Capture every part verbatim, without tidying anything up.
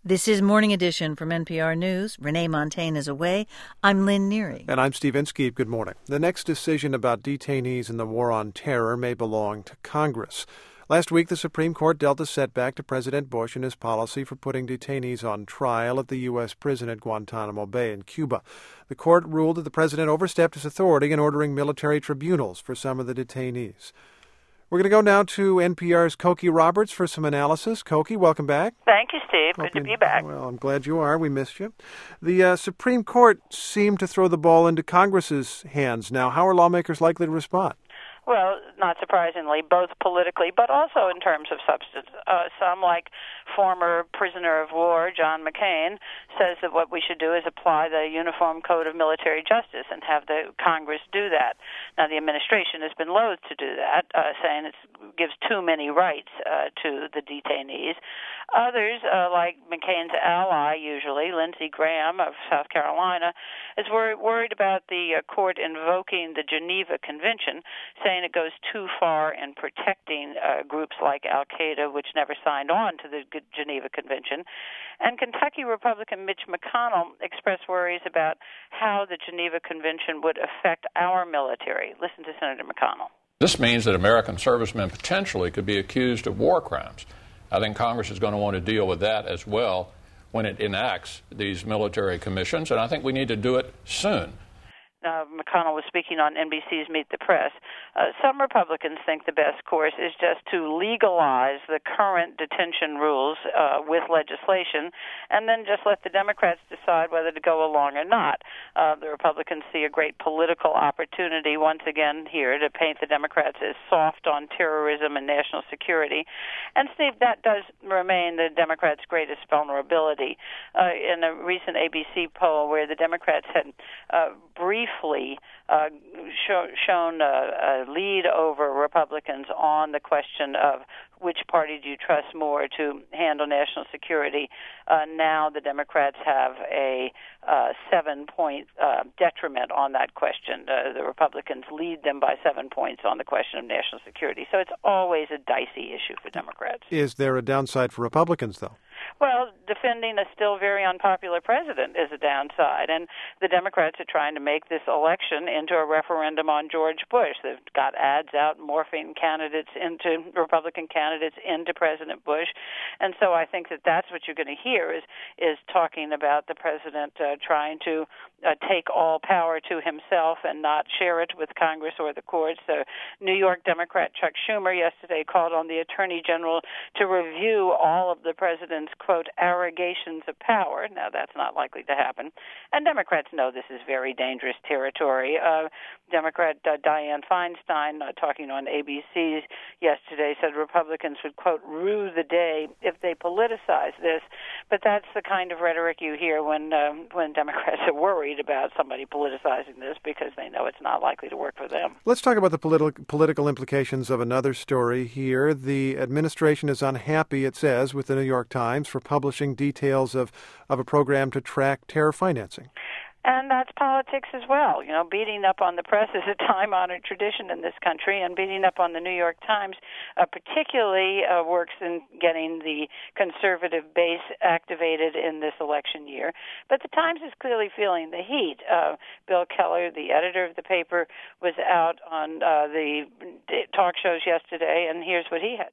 This is Morning Edition from N P R News. Renee Montagne is away. I'm Lynn Neary. And I'm Steve Inskeep. Good morning. The next decision about detainees in the war on terror may belong to Congress. Last week, the Supreme Court dealt a setback to President Bush and his policy for putting detainees on trial at the U S prison at Guantanamo Bay in Cuba. The court ruled that the president overstepped his authority in ordering military tribunals for some of the detainees. We're going to go now to N P R's Cokie Roberts for some analysis. Cokie, welcome back. Thank you, Steve. Hope Good to you, be back. Well, I'm glad you are. We missed you. The uh, Supreme Court seemed to throw the ball into Congress's hands now. How are lawmakers likely to respond? Well, not surprisingly, both politically, but also in terms of substance. Uh, some, like former prisoner of war John McCain, says that what we should do is apply the Uniform Code of Military Justice and have the Congress do that. Now, the administration has been loath to do that, uh, saying it gives too many rights uh, to the detainees. Others, uh, like McCain's ally, usually, Lindsey Graham of South Carolina, is wor- worried about the uh, court invoking the Geneva Convention, saying it goes too far in protecting uh, groups like Al-Qaeda, which never signed on to the Geneva Convention. And Kentucky Republican Mitch McConnell expressed worries about how the Geneva Convention would affect our military. Listen to Senator McConnell. This means that American servicemen potentially could be accused of war crimes. I think Congress is going to want to deal with that as well when it enacts these military commissions, and I think we need to do it soon. Uh, McConnell was speaking on N B C's Meet the Press. Uh, some Republicans think the best course is just to legalize the current detention rules uh, with legislation and then just let the Democrats decide whether to go along or not. Uh, the Republicans see a great political opportunity once again here to paint the Democrats as soft on terrorism and national security. And, Steve, that does remain the Democrats' greatest vulnerability. Uh, in a recent A B C poll where the Democrats had uh, briefly Uh, show, shown a, a lead over Republicans on the question of which party do you trust more to handle national security. Uh, now the Democrats have a uh, seven-point uh, detriment on that question. Uh, the Republicans lead them by seven points on the question of national security. So it's always a dicey issue for Democrats. Is there a downside for Republicans, though? Well, defending a still very unpopular president is a downside, and the Democrats are trying to make this election into a referendum on George Bush. They've got ads out morphing candidates into Republican candidates into President Bush, and so I think that that's what you're going to hear is is talking about the president uh, trying to uh, take all power to himself and not share it with Congress or the courts. The New York Democrat Chuck Schumer yesterday called on the Attorney General to review all of the president's, quote, arrogations of power. Now, that's not likely to happen. And Democrats know this is very dangerous territory. Uh, Democrat uh, Dianne Feinstein, uh, talking on A B C yesterday, said Republicans would, quote, rue the day if they politicize this. But that's the kind of rhetoric you hear when um, when Democrats are worried about somebody politicizing this because they know it's not likely to work for them. Let's talk about the politi- political implications of another story here. The administration is unhappy, it says, with the New York Times for publishing details of, of a program to track terror financing. And that's politics as well. You know, beating up on the press is a time-honored tradition in this country, and beating up on the New York Times uh, particularly uh, works in getting the conservative base activated in this election year. But the Times is clearly feeling the heat. Uh, Bill Keller, the editor of the paper, was out on uh, the talk shows yesterday, and here's what he had.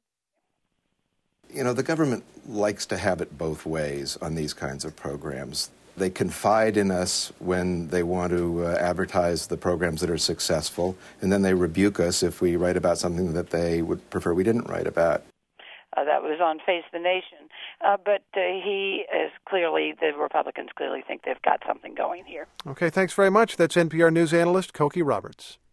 You know, the government likes to have it both ways on these kinds of programs. They confide in us when they want to uh, advertise the programs that are successful, and then they rebuke us if we write about something that they would prefer we didn't write about. Uh, that was on Face the Nation. Uh, but uh, he is clearly, the Republicans clearly think they've got something going here. Okay, thanks very much. That's N P R News analyst Cokie Roberts.